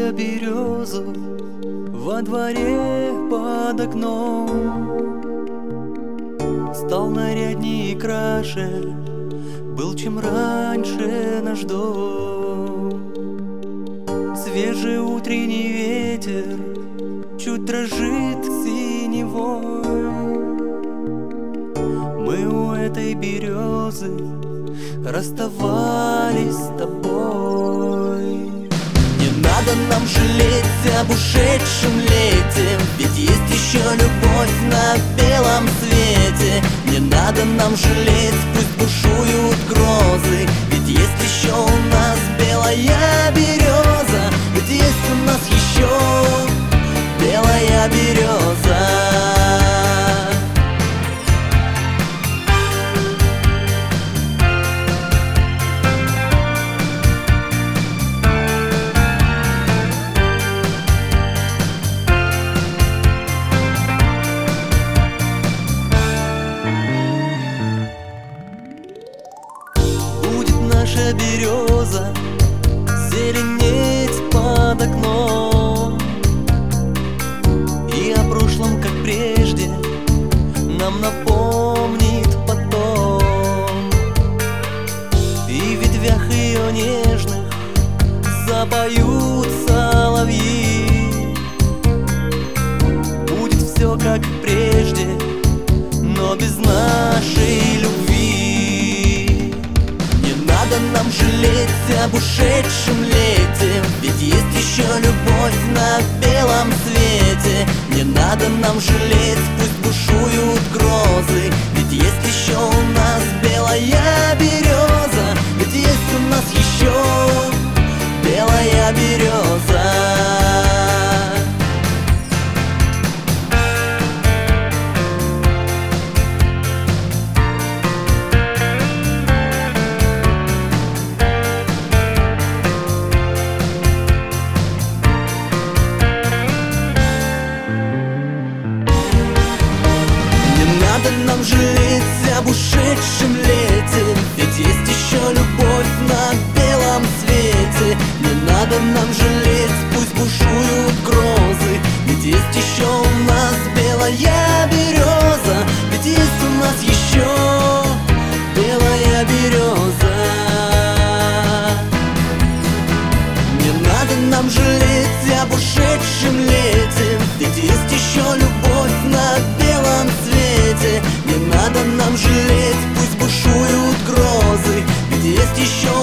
я березу во дворе под окном. Стал наряднее и краше, был чем раньше наш дом. Свежий утренний ветер чуть дрожит синевой. Мы у этой березы расставались с тобой. Не надо нам жалеть об ушедшем лете, ведь есть еще любовь на белом свете. Не надо нам жалеть, пусть бушуют грозы, ведь есть еще у нас белая береза. Ведь есть у нас еще белая береза. Наша береза зеленеть под окном, и о прошлом, как прежде, нам напомнит потом. И в ветвях ее нежных запоют соловьи. Будет все как прежде, но без нашей любви. Не надо нам жалеть об ушедшем лете, ведь есть еще любовь на белом свете. Не надо нам жалеть, пусть бушуют грозы, ведь есть еще у нас белая береза. Ведь есть у нас еще белая береза. Нам жалеть об ушедшем лете, ведь есть еще любовь на белом свете. Не надо нам жалеть, пусть бушуют грозы, ведь есть еще у нас белая береза. Ведь есть у нас еще белая береза. Не надо нам жалеть об ушедшем лете, ведь есть еще любовь на белом свете. Не надо нам жалеть, пусть бушуют грозы, ведь есть еще